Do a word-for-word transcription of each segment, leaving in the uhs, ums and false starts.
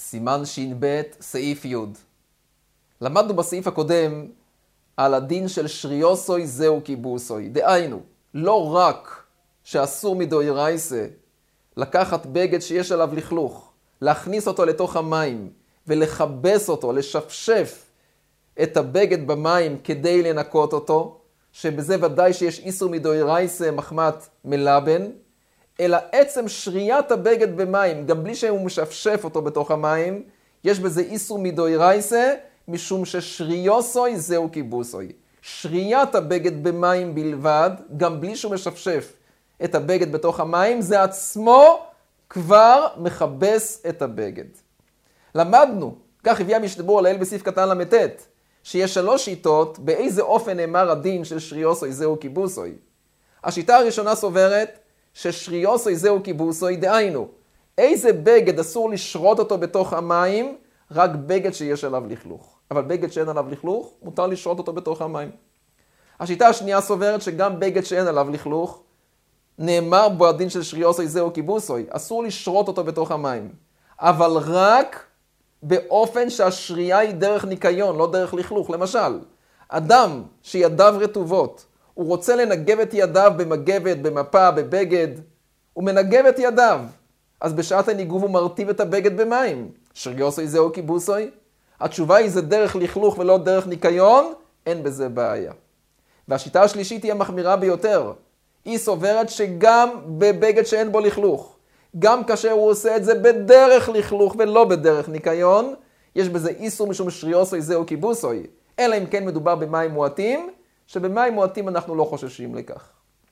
סימן ש"ב, סעיף י'. למדנו בסעיף הקודם על הדין של שריוסוי זהו קיבוסוי. דהיינו, לא רק שאסור מדאורייסה לקחת בגד שיש עליו לכלוך, להכניס אותו לתוך המים ולכבס אותו, לשפשף את הבגד במים כדי לנקות אותו, שבזה ודאי שיש איסור מדאורייסה מחמת מלבן, אלא עצם שריית הבגד במים, גם בלי שהוא משפשף אותו בתוך המים, יש בזה איסור מדאורייסה, משום ששריוסוי זהו קיבוסוי. שריית הבגד במים בלבד, גם בלי שהוא משפשף את הבגד בתוך המים, זה עצמו כבר מכבס את הבגד. למדנו, כך הביא המשתבור לעיל בסעיף קטן למתת, שיש שלוש שיטות באיזה אופן נאמר הדין של שריוסוי זהו קיבוסוי. השיטה הראשונה סוברת ששריוסוי זהו קיבוסוי, דהיינו, איזה בגד אסור לשרות אותו בתוך המים, רק בגד שיש עליו לכלוך. אבל בגד שאין עליו לכלוך, מותר לשרות אותו בתוך המים. השיטה השנייה סוברת שגם בגד שאין עליו לכלוך, נאמר בו הדין של שריוסוי זהו קיבוסוי, אסור לשרות אותו בתוך המים. אבל רק באופן שהשרייה היא דרך ניקיון, לא דרך לכלוך. למשל, אדם שידיו רטובות, הוא רוצה לנגב את ידיו במגבת, במפה, בבגד, הוא מנגב את ידיו. אז בשעת הניגוב הוא מרטיב את הבגד במים. שריוסוי זהו קיבוסוי? התשובה היא זה דרך לכלוך ולא דרך ניקיון, אין בזה בעיה. והשיטה השלישית היא המחמירה ביותר. היא סוברת שגם בבגד שאין בו לכלוך, גם כאשר הוא עושה את זה בדרך לכלוך ולא בדרך ניקיון, יש בזה איסור משום שריוסוי זהו קיבוסוי. אלא אם כן מדובר במים מועטים, שבמים מועטים אנחנו לא חוששים לכך.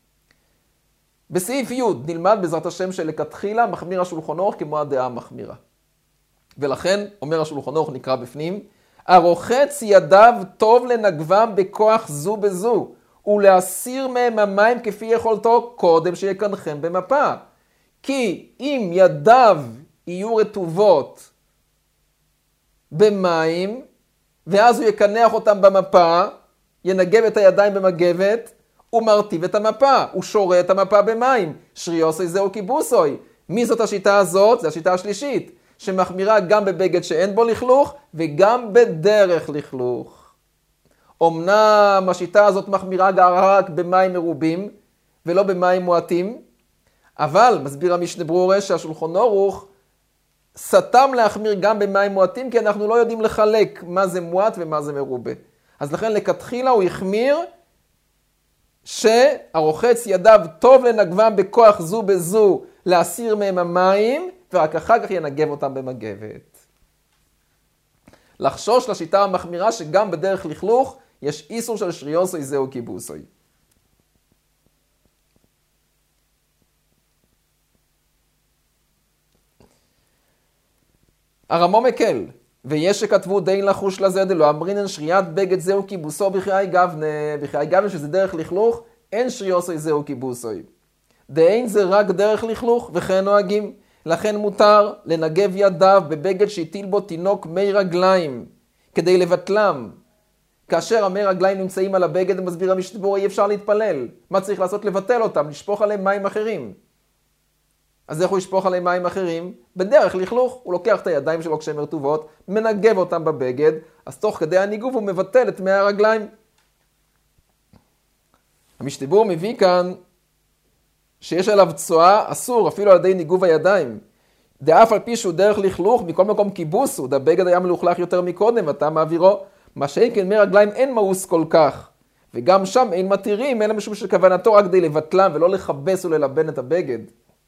בסעיף י' נלמד בעזרת השם שלכתחילה מחמיר השולחן אורך כמו הדעה המחמירה. ולכן, אומר השולחן אורך נקרא בפנים, הרוחץ ידיו טוב לנגבם בכוח זו בזו, ולהסיר מהם המים כפי יכולתו קודם שיקנחם במפה. כי אם ידיו יהיו רטובות במים, ואז הוא יקנח אותם במפה, ינגב את הידיים במגבת, הוא מרטיב את המפה, הוא שורה את המפה במים. שריוסוי זהו קיבוסוי. מי זאת השיטה הזאת? זו השיטה השלישית, שמחמירה גם בבגד שאין בו לכלוך, וגם בדרך לכלוך. אמנם השיטה הזאת מחמירה רק במים מרובים, ולא במים מועטים, אבל מסביר המשנה ברורה שהשולחן ערוך סתם להחמיר גם במים מועטים, כי אנחנו לא יודעים לחלק מה זה מועט ומה זה מרובה. אז לכן לכתחילה הוא החמיר שהרוחץ ידיו טוב לנגבם בכוח זו בזו להסיר מהם המים, ורק אחר כך ינגב אותם במגבת. לחשוש לשיטה המחמירה שגם בדרך לכלוך יש איסור של שריוסוי זהו קיבוסוי. הרמו מקל, ויש שכתבו דין לחוש לזה דלא אמרינן שריית בגד זהו קיבוסו בחיי גבנה, בחיי גבנה שזה דרך לכלוך, אין שריוסוי זהו קיבוסוי. דאין זה רק דרך לכלוך וכן נוהגים, לכן מותר לנגב ידיו בבגד שהטיל בו תינוק מי רגליים, כדי לבטלם. כאשר המי רגליים נמצאים על הבגד, מסביר המשתבור, אי אפשר להתפלל. מה צריך לעשות? לבטל אותם, לשפוך עליהם מים אחרים. אז איך הוא ישפוך עליהם מים אחרים? בדרך לכלוך, הוא לוקח את הידיים שלו כשהן רטובות, מנגב אותם בבגד, אז תוך כדי הניגוב הוא מבטל את מי הרגליים. המשתבור מביא כאן שיש עליו צועה אסור, אפילו על ידי ניגוב הידיים. דאף על פי שהוא דרך לכלוך, מכל מקום קיבוס הוא, הבגד היה מלוכלך יותר מקודם, אתה מעבירו. מה שאין מי רגליים אין מאוס כל כך, וגם שם אין מתירים, אלא משום שכוונתו רק כדי לבטלם ולא לחבס וללבן את הבגד.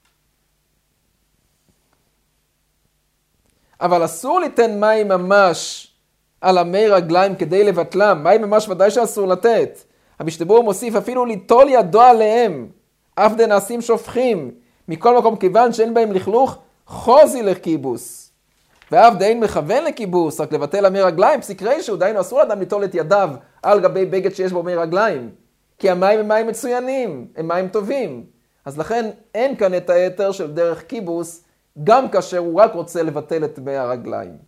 אבל אסור ליתן מים ממש על המי רגליים כדי לבטלם, מים ממש ודאי שאסור לתת. המשתבור מוסיף אפילו ליטול ידו עליהם, אף דנעשים שופכים, מכל מקום כיוון שאין בהם לכלוך, חוזי לקיבוס. ואף דאין מכוון לקיבוס, רק לבטל המי רגליים, פסיק רישו, דהיינו אסור לאדם ליטול את ידיו על גבי בגד שיש בו מי רגליים. כי המים הם מים מצוינים, הם מים טובים. אז לכן אין כאן את היתר של דרך קיבוס, גם כאשר הוא רק רוצה לבטל את מי הרגליים.